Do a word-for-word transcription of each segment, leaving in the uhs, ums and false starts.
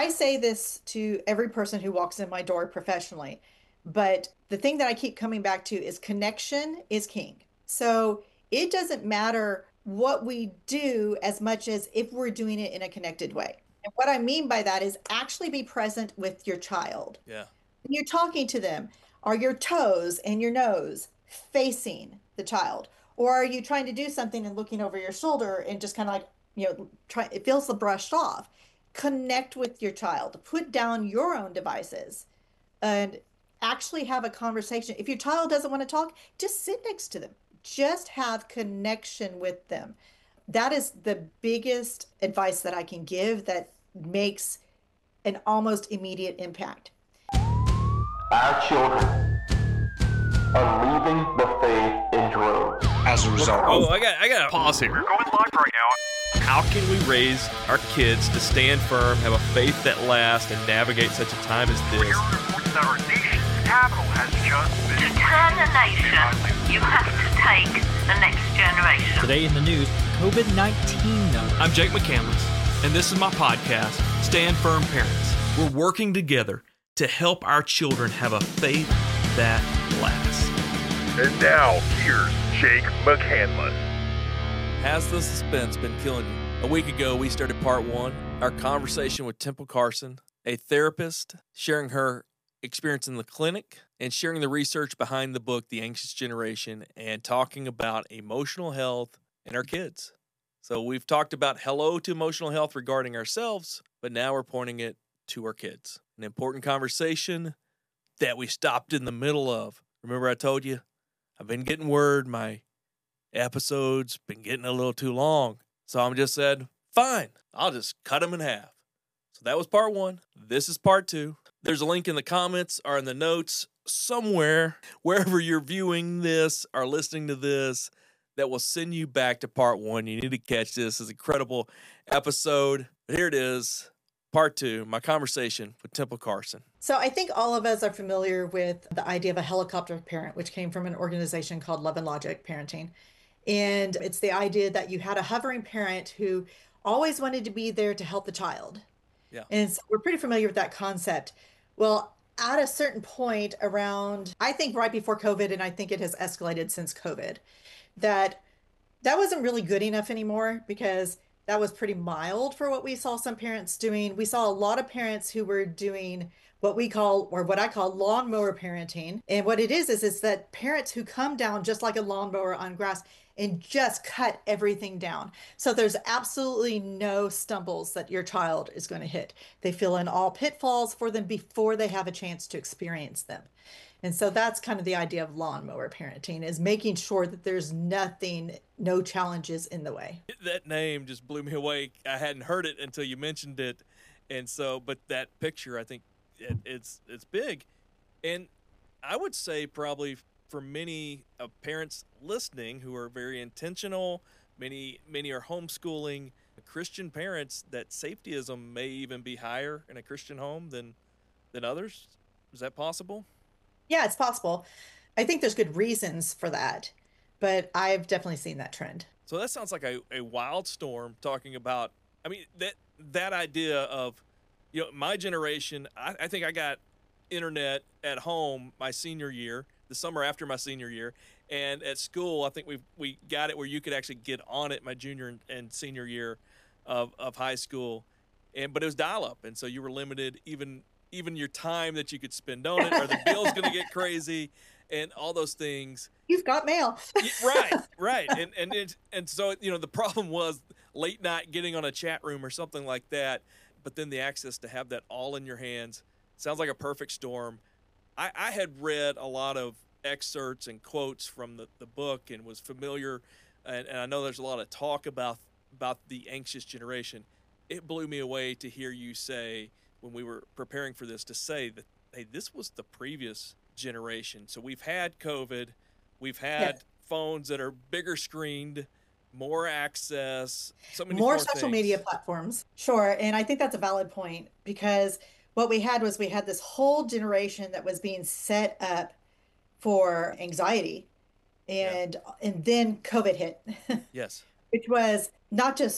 I say this to every person who walks in my door professionally, but the thing that I keep coming back to is connection is king. So it doesn't matter what we do as much as if we're doing it in a connected way. And what I mean by that is actually be present with your child. Yeah. When you're talking to them, are your toes and your nose facing the child? Or are you trying to do something and looking over your shoulder and just kind of like, you know, try, it feels the brushed off. Connect with your child, put down your own devices and actually have a conversation. If your child doesn't want to talk, just sit next to them. Just have connection with them. That is the biggest advice that I can give that makes an almost immediate impact. Our children are leaving the faith in droves. As a result. Oh, I got I got to pause here. We're going live right now. How can we raise our kids to stand firm, have a faith that lasts, and navigate such a time as this? We're here to report that our nation's capital has just been... To turn a nation, you have to take the next generation. Today in the news, COVID nineteen numbers. I'm Jake McCandless, and this is my podcast, Stand Firm Parents. We're working together to help our children have a faith that lasts. And now, here's Jake McCandless. Has the suspense been killing you? A week ago, we started part one, our conversation with Temple Carson, a therapist, sharing her experience in the clinic and sharing the research behind the book, The Anxious Generation, and talking about emotional health in our kids. So we've talked about hello to emotional health regarding ourselves, but now we're pointing it to our kids. An important conversation that we stopped in the middle of. Remember I told you, I've been getting word my episodes been getting a little too long. So I'm just said, fine, I'll just cut them in half. So that was part one. This is part two. There's a link in the comments or in the notes somewhere, wherever you're viewing this or listening to this, that will send you back to part one. You need to catch this. This is an incredible episode. But here it is, part two, my conversation with Temple Carson. So I think all of us are familiar with the idea of a helicopter parent, which came from an organization called Love and Logic Parenting. And it's the idea that you had a hovering parent who always wanted to be there to help the child. Yeah. And so we're pretty familiar with that concept. Well, at a certain point around, I think right before COVID, and I think it has escalated since COVID, that that wasn't really good enough anymore because that was pretty mild for what we saw some parents doing. We saw a lot of parents who were doing what we call, or what I call lawnmower parenting. And what it is, is it's that parents who come down just like a lawnmower on grass and just cut everything down. So there's absolutely no stumbles that your child is going to hit. They fill in all pitfalls for them before they have a chance to experience them. And so that's kind of the idea of lawnmower parenting, is making sure that there's nothing, no challenges in the way. That name just blew me away. I hadn't heard it until you mentioned it. And so, but that picture, I think it, it's, it's big. And I would say probably for many uh, parents listening who are very intentional, many, many are homeschooling Christian parents, that safetyism may even be higher in a Christian home than, than others. Is that possible? Yeah, it's possible. I think there's good reasons for that, but I've definitely seen that trend. So that sounds like a, a wild storm talking about, I mean, that that idea of, you know, my generation, I, I think I got internet at home my senior year, the summer after my senior year, and at school, I think we we got it where you could actually get on it my junior and, and senior year of, of high school, and but it was dial-up, and so you were limited even even your time that you could spend on it, or the bill's going to get crazy, and all those things. You've got mail. Yeah, right, right. And and it, and so, you know, the problem was late night getting on a chat room or something like that, but then the access to have that all in your hands sounds like a perfect storm. I, I had read a lot of excerpts and quotes from the, the book and was familiar, and, and I know there's a lot of talk about about the anxious generation. It blew me away to hear you say, when we were preparing for this, to say that, hey, this was the previous generation. So we've had COVID, we've had Yes. phones that are bigger screened, more access, so many More more social things. media platforms. Sure. And I think that's a valid point, because what we had was we had this whole generation that was being set up for anxiety. And and then COVID hit, Yes. which was not just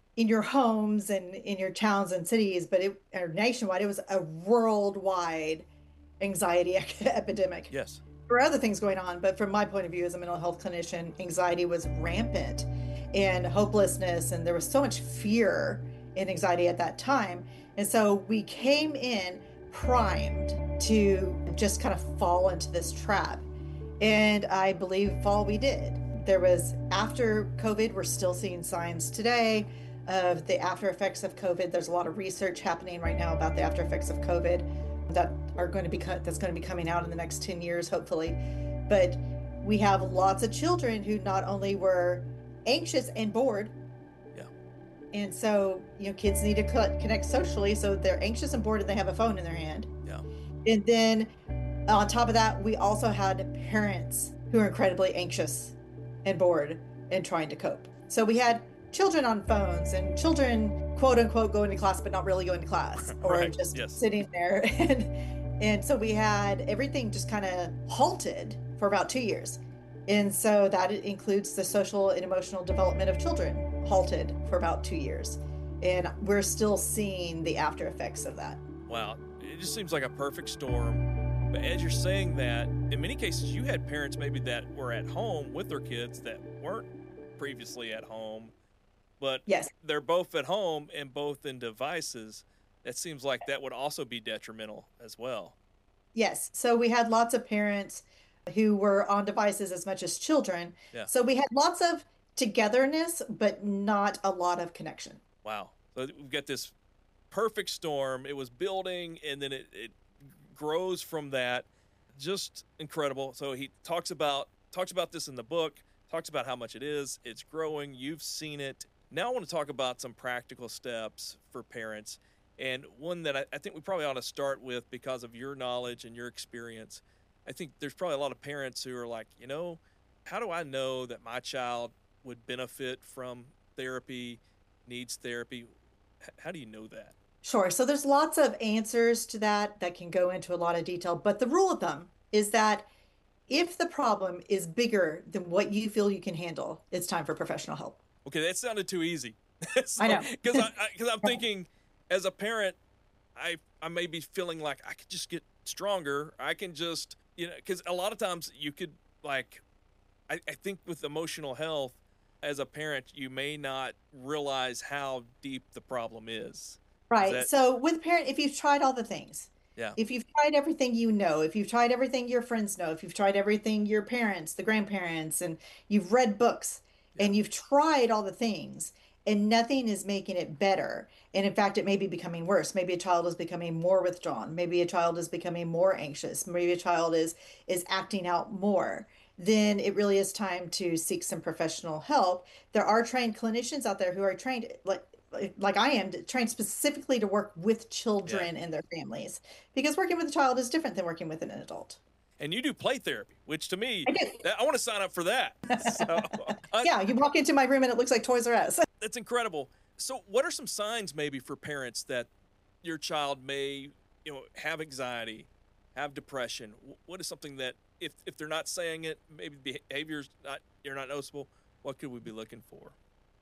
in your homes and in your towns and cities, but it or nationwide, it was a worldwide anxiety epidemic. Yes. There were other things going on, but from my point of view as a mental health clinician, anxiety was rampant and hopelessness, and there was so much fear and anxiety at that time. And so we came in primed to just kind of fall into this trap. And I believe fall we did. There was, after COVID, we're still seeing signs today of the after effects of COVID. There's a lot of research happening right now about the after effects of COVID that are going to be that's going to be coming out in the next ten years, hopefully. But we have lots of children who not only were anxious and bored. Yeah. And so, you know, kids need to connect socially, so they're anxious and bored and they have a phone in their hand. Yeah. And then on top of that, we also had parents who are incredibly anxious and bored and trying to cope. So we had children on phones and children, quote unquote, going to class, but not really going to class, or right. just yes. sitting there. And, and so we had everything just kind of halted for about two years. And so that includes the social and emotional development of children halted for about two years. And we're still seeing the after effects of that. Wow. It just seems like a perfect storm. But as you're saying that, in many cases, you had parents maybe that were at home with their kids that weren't previously at home, but yes. they're both at home and both in devices. It seems like that would also be detrimental as well. Yes. So we had lots of parents who were on devices as much as children. Yeah. So we had lots of togetherness, but not a lot of connection. Wow. So we've got this perfect storm. It was building, and then it, it grows from that. Just incredible. So he talks about talks about this in the book, talks about how much it is. It's growing. You've seen it. Now I want to talk about some practical steps for parents, and one that I, I think we probably ought to start with because of your knowledge and your experience. I think there's probably a lot of parents who are like, you know, how do I know that my child would benefit from therapy, needs therapy? H- how do you know that? Sure. So there's lots of answers to that that can go into a lot of detail. But the rule of thumb is that if the problem is bigger than what you feel you can handle, it's time for professional help. Okay, that sounded too easy. so, I know. Because I, I, I'm thinking, as a parent, I I may be feeling like I could just get stronger. I can just, you know, because a lot of times you could, like, I, I think with emotional health, as a parent, you may not realize how deep the problem is. Right. That, so with parent, if you've tried all the things, yeah. if you've tried everything you know, if you've tried everything your friends know, if you've tried everything your parents, the grandparents, and you've read books yeah. and you've tried all the things and nothing is making it better. And in fact, it may be becoming worse. Maybe a child is becoming more withdrawn. Maybe a child is becoming more anxious. Maybe a child is is acting out more. Then it really is time to seek some professional help. There are trained clinicians out there who are trained, like like I am, trained specifically to work with children yeah. and their families, because working with a child is different than working with an adult. And you do play therapy, which to me, I, do. That, I want to sign up for that. So, I, yeah, you walk into my room and it looks like Toys R Us. That's incredible. So what are some signs maybe for parents that your child may, you know, have anxiety, have depression? What is something that if, if they're not saying it, maybe behaviors not you're not noticeable, what could we be looking for?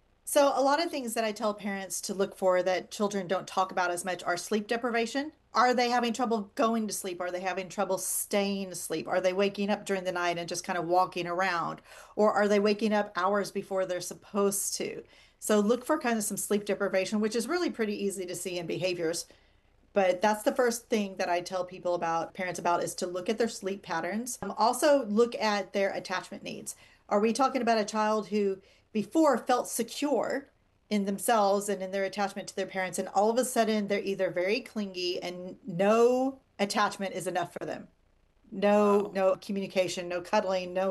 So a lot of things that I tell parents to look for that children don't talk about as much are sleep deprivation. Are they having trouble going to sleep? Are they having trouble staying asleep? Are they waking up during the night and just kind of walking around? Or are they waking up hours before they're supposed to? So look for kind of some sleep deprivation, which is really pretty easy to see in behaviors. But that's the first thing that I tell people about, parents about, is to look at their sleep patterns. Um, also look at their attachment needs. Are we talking about a child who before felt secure in themselves and in their attachment to their parents, and all of a sudden they're either very clingy and no attachment is enough for them? No, wow. no communication, no cuddling, no,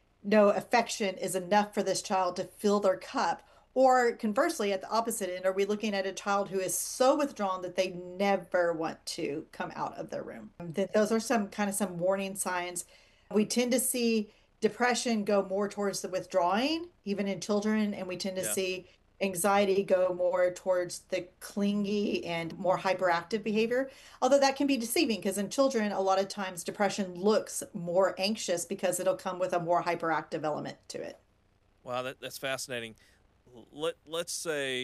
no affection is enough for this child to fill their cup. Or conversely, at the opposite end, are we looking at a child who is so withdrawn that they never want to come out of their room? That those are some kind of some warning signs. We tend to see depression go more towards the withdrawing, even in children, and we tend to yeah. see anxiety go more towards the clingy and more hyperactive behavior. Although that can be deceiving, because in children, a lot of times depression looks more anxious because it'll come with a more hyperactive element to it. Wow, that, that's fascinating. Let, let's say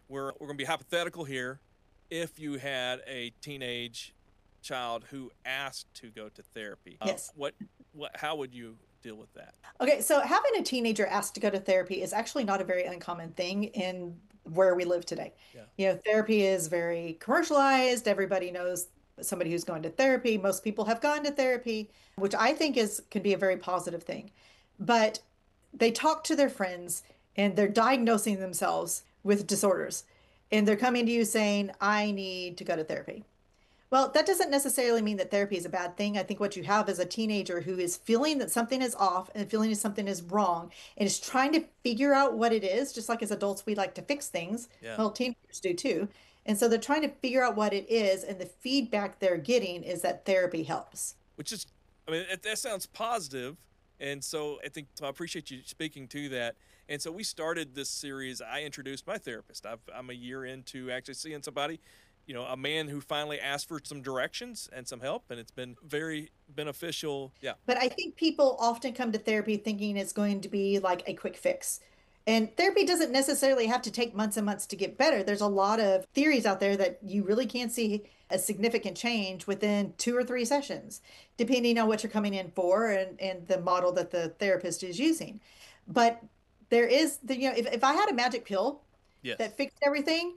we're, we're going to be hypothetical here. If you had a teenage child who asked to go to therapy, uh, Yes. what, what, how would you deal with that? Okay, so having a teenager ask to go to therapy is actually not a very uncommon thing in where we live today. Yeah. You know, therapy is very commercialized. Everybody knows somebody who's going to therapy. Most people have gone to therapy, which I think is can be a very positive thing. But they talk to their friends and they're diagnosing themselves with disorders. And they're coming to you saying, I need to go to therapy. Well, that doesn't necessarily mean that therapy is a bad thing. I think what you have is a teenager who is feeling that something is off and feeling that something is wrong and is trying to figure out what it is, just like as adults, we like to fix things. Yeah. Well, teenagers do too. And so they're trying to figure out what it is. And the feedback they're getting is that therapy helps. Which is, I mean, it, that sounds positive. And so I think, so I appreciate you speaking to that. And so we started this series. I introduced my therapist. I've, I'm a year into actually seeing somebody, you know, a man who finally asked for some directions and some help, and it's been very beneficial. Yeah. But I think people often come to therapy thinking it's going to be like a quick fix. And therapy doesn't necessarily have to take months and months to get better. There's a lot of theories out there that you really can see a significant change within two or three sessions, depending on what you're coming in for and, and the model that the therapist is using. But there is, the, you know, if, if I had a magic pill Yes. that fixed everything,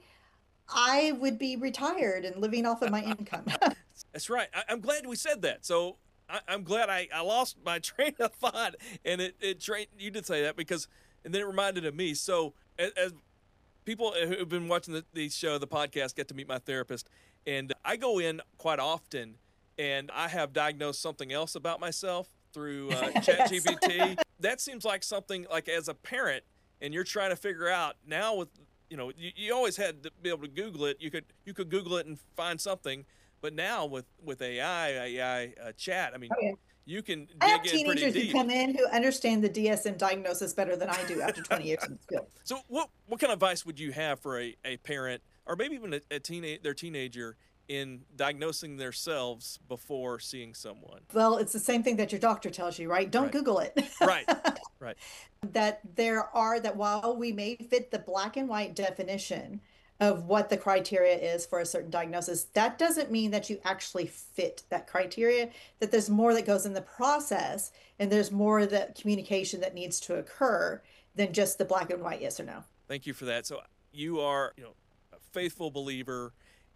I would be retired and living off of my income. That's right. I, I'm glad we said that. So I, I'm glad I, I lost my train of thought, and it, it trained, you did say that because, and then it reminded of me. So as, as people who've been watching the, the show, the podcast, get to meet my therapist, and I go in quite often, and I have diagnosed something else about myself through uh, ChatGPT. That seems like something like as a parent, and you're trying to figure out now with, you know, you, you always had to be able to Google it. You could you could Google it and find something, but now with with A I, A I uh, chat, I mean, Oh, yeah. you can I have dig in pretty teenagers who deep. come in who understand the D S M diagnosis better than I do after twenty years in the field. So what what kind of advice would you have for a, a parent or maybe even a, a teenage their teenager in diagnosing themselves before seeing someone? Well, it's the same thing that your doctor tells you, right? Don't Right. Google it. Right, right. That there are, that while we may fit the black and white definition of what the criteria is for a certain diagnosis, that doesn't mean that you actually fit that criteria, that there's more that goes in the process and there's more that communication that needs to occur than just the black and white yes or no. Thank you for that. So you are, you know, a faithful believer,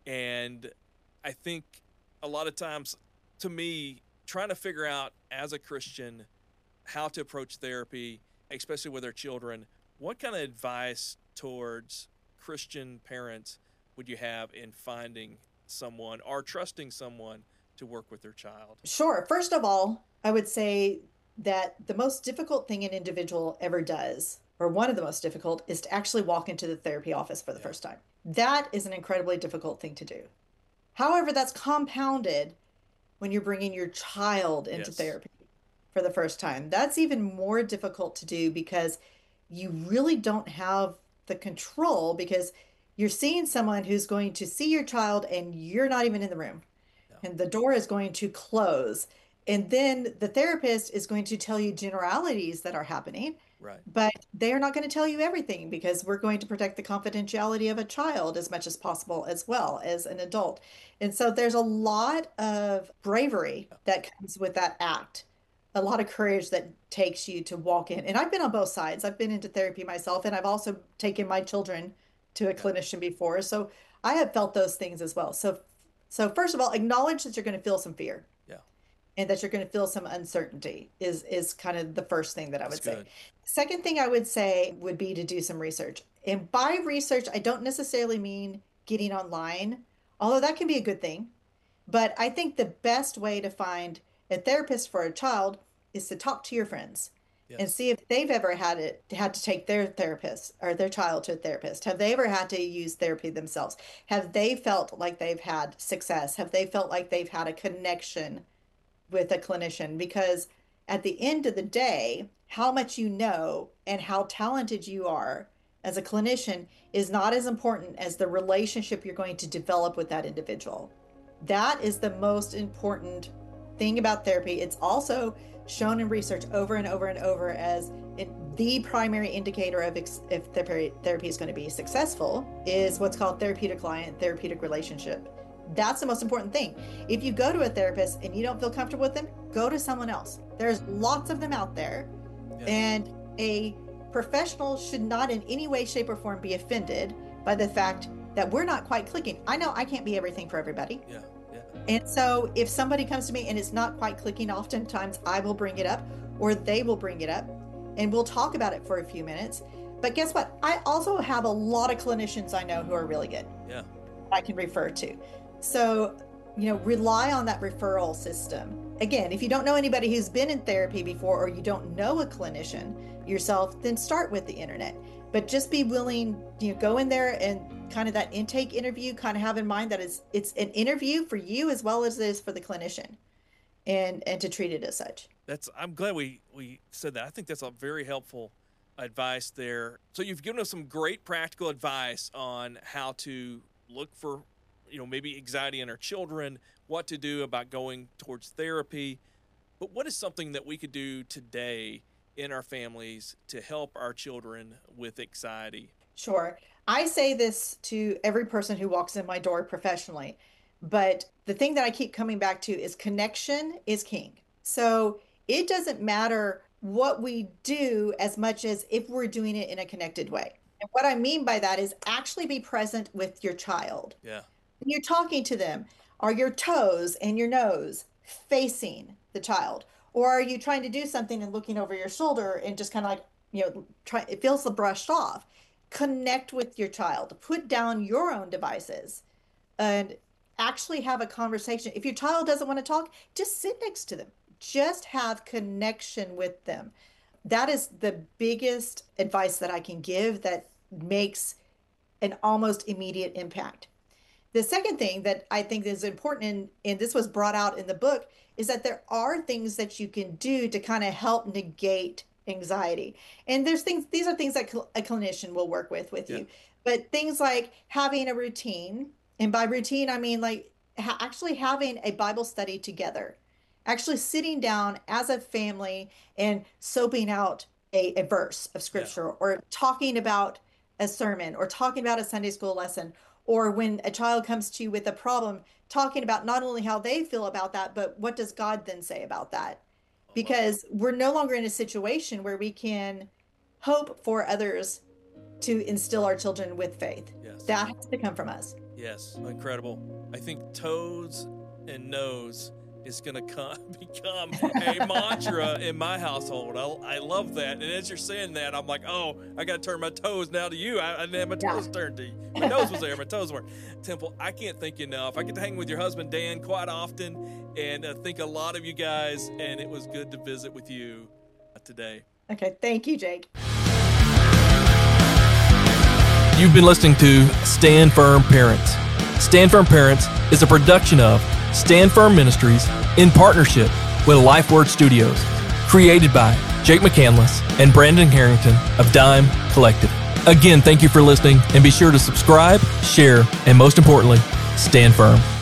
and I think a lot of times, to me, trying to figure out as a Christian how to approach therapy, especially with our children, what kind of advice towards Christian parents would you have in finding someone or trusting someone to work with their child? Sure. First of all, I would say that the most difficult thing an individual ever does, or one of the most difficult, is to actually walk into the therapy office for the Yeah. first time. That is an incredibly difficult thing to do. However, that's compounded when you're bringing your child into Yes. therapy for the first time. That's even more difficult to do because you really don't have the control, because you're seeing someone who's going to see your child and you're not even in the room. And the door is going to close. And then the therapist is going to tell you generalities that are happening, Right. but they are not going to tell you everything, because we're going to protect the confidentiality of a child as much as possible, as well as an adult. And so there's a lot of bravery that comes with that act, a lot of courage that takes you to walk in. And I've been on both sides. I've been into therapy myself, and I've also taken my children to a clinician before. So I have felt those things as well. So, so first of all, acknowledge that you're going to feel some fear. Yeah. And that you're going to feel some uncertainty is is kind of the first thing that I would That's say. good. Second thing I would say would be to do some research. And by research, I don't necessarily mean getting online, although that can be a good thing. But I think the best way to find a therapist for a child is to talk to your friends and Yes. see if they've ever had it had to take their therapist or their child to a therapist. Have they ever had to use therapy themselves? Have they felt like they've had success? Have they felt like they've had a connection with a clinician? Because at the end of the day, how much you know and how talented you are as a clinician is not as important as the relationship you're going to develop with that individual. That is the most important thing about therapy. It's also shown in research over and over and over as it the primary indicator of ex- if therapy, therapy is going to be successful is what's called therapeutic client, therapeutic relationship. That's the most important thing. If you go to a therapist and you don't feel comfortable with them, go to someone else. There's lots of them out there. Yeah. And a professional should not in any way, shape, or form be offended by the fact that we're not quite clicking. I know I can't be everything for everybody. Yeah. Yeah. And so if somebody comes to me and it's not quite clicking, oftentimes I will bring it up or they will bring it up and we'll talk about it for a few minutes. But guess what? I also have a lot of clinicians I know who are really good. Yeah. I can refer to. So, you know, rely on that referral system. Again, if you don't know anybody who's been in therapy before or you don't know a clinician yourself, then start with the internet. But just be willing, you know, go in there and kind of that intake interview, kind of have in mind that it's it's an interview for you as well as it is for the clinician, and and to treat it as such. That's I'm glad we we said that. I think that's a very helpful advice there. So you've given us some great practical advice on how to look for, you know, maybe anxiety in our children, what to do about going towards therapy. But what is something that we could do today in our families to help our children with anxiety? Sure. I say this to every person who walks in my door professionally, but the thing that I keep coming back to is connection is king. So it doesn't matter what we do as much as if we're doing it in a connected way. And what I mean by that is actually be present with your child. Yeah. When you're talking to them, are your toes and your nose facing the child? Or are you trying to do something and looking over your shoulder and just kind of like, you know, try, it feels brushed off. Connect with your child. Put down your own devices and actually have a conversation. If your child doesn't want to talk, just sit next to them. Just have connection with them. That is the biggest advice that I can give that makes an almost immediate impact. The second thing that I think is important, and, and this was brought out in the book, is that there are things that you can do to kind of help negate anxiety. And there's things, these are things that a clinician will work with with yeah. you. But things like having a routine, and by routine, I mean like ha- actually having a Bible study together, actually sitting down as a family and soaping out a, a verse of scripture yeah. or talking about a sermon or talking about a Sunday school lesson. Or when a child comes to you with a problem, talking about not only how they feel about that, but what does God then say about that? Because we're no longer in a situation where we can hope for others to instill our children with faith. Yes. That has to come from us. Yes, incredible. I think toes and nose is going to come, become a mantra in my household. I, I love that. And as you're saying that, I'm like, oh, I got to turn my toes now to you. I, I didn't have my toes yeah. turned to you. My nose was there. My toes weren't. Temple, I can't thank you enough. I get to hang with your husband, Dan, quite often, and I think a lot of you guys, and it was good to visit with you today. Okay. Thank you, Jake. You've been listening to Stand Firm Parents. Stand Firm Parents is a production of Stand Firm Ministries in partnership with LifeWord Studios, created by Jake McCandless and Brandon Harrington of Dime Collective. Again, thank you for listening, and be sure to subscribe, share, and most importantly, stand firm.